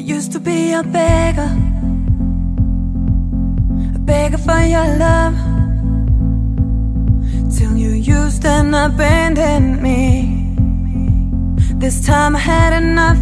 used to be a beggar for your love, till you used and abandoned me. This time I had enough.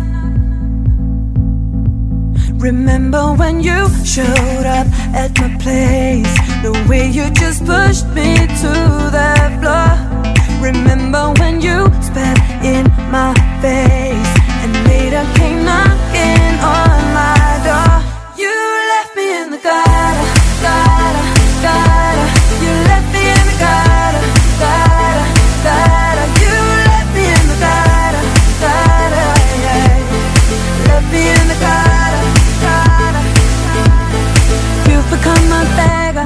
Remember when you showed up at my place, the way you just pushed me to the floor. Remember when you spat in my face and later came knocking on my door. You left me in the gutter, gutter, gutter. You left me in the gutter, gutter, gutter. You left me in the gutter, gutter, yeah. Left me in the gutter, gutter. You've become my beggar,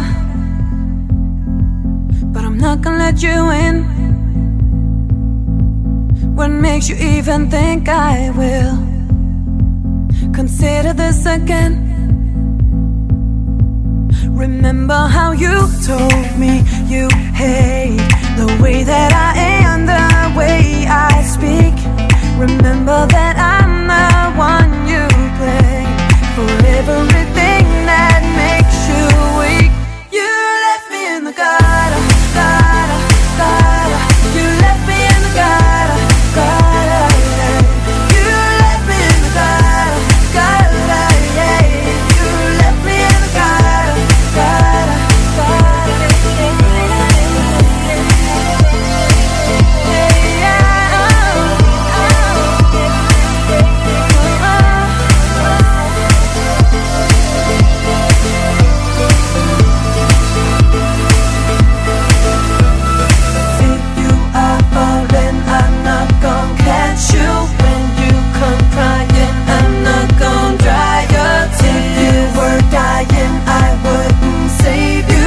but I'm not gonna let you in. What makes you even think I will consider this again? Remember how you told me you hate the way that I am, the way I speak. Remember that I'm the one you play for everything that makes you weak. You left me in the gutter, gutter, gutter. You left me in the gutter, gutter, yeah. You left me in the gutter, gutter, yeah. You left me in the gutter, gutter, gutter. Yeah, yeah, if you are falling, I'm not gonna catch you. When you come crying, I'm not gonna dry your tears. If you were dying, I wouldn't save you.